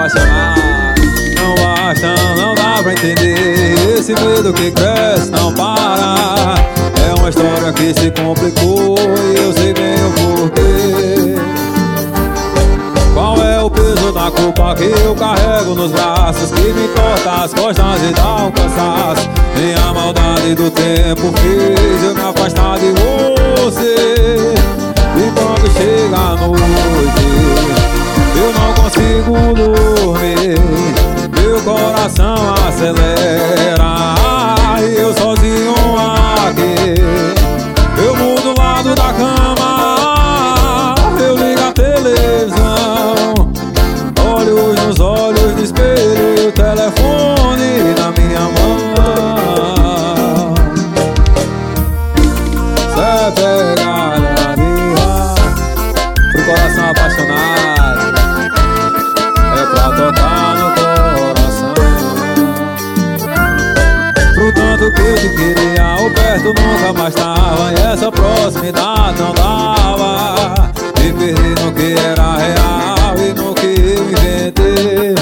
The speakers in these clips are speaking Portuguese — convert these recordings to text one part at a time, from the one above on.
apaixonado. Não basta, não dá pra entender. Esse medo que cresce não para. É uma história que se complicou e eu sei bem o porquê. Qual é o peso da culpa que eu carrego nos braços, que me corta as costas e dá um cansaço? Nem a maldade do tempo fez eu me afastar de você. E quando chega a noite eu não consigo dormir, meu coração acelera e eu sozinho aqui. Eu mudo o lado da cama, eu ligo a televisão, olhos nos olhos do espelho e o telefone na minha mão. Cê é pegada minha pro coração apaixonado, é pra tocar no coração. Pro tanto que eu te queria, o perto nunca mais tava, e essa proximidade não dava. Me perdi no que era real e no que eu inventei.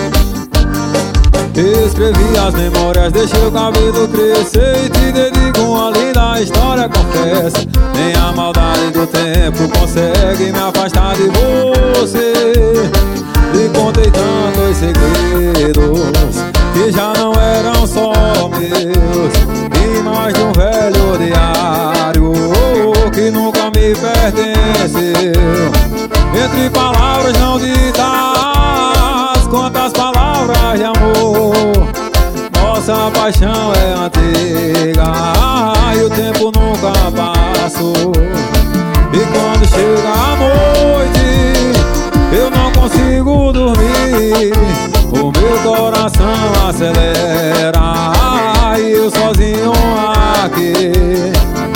Escrevi as memórias, deixei o cabelo crescer e te dedico uma linda história, confesso. Nem a maldade do tempo consegue me afastar de você. E contei tantos segredos que já não eram só meus, e mais de um velho diário que nunca me pertenceu. Entre palavras não ditas, quantas palavras de amor. Nossa paixão é antiga e o tempo nunca passou. E quando chega a noite eu não consigo dormir, o meu coração acelera e eu sozinho aqui.